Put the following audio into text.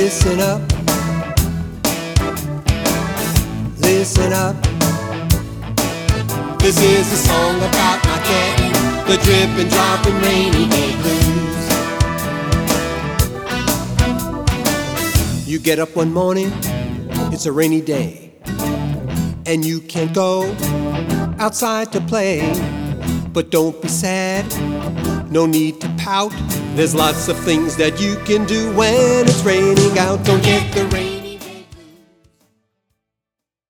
Listen up, listen up. This is a song about my cat, the dripping, dropping, rainy day blues. You get up one morning, it's a rainy day, and you can't go outside to play. But don't be sad, no need to pout. There's lots of things that you can do when it's raining out. Don't get the rain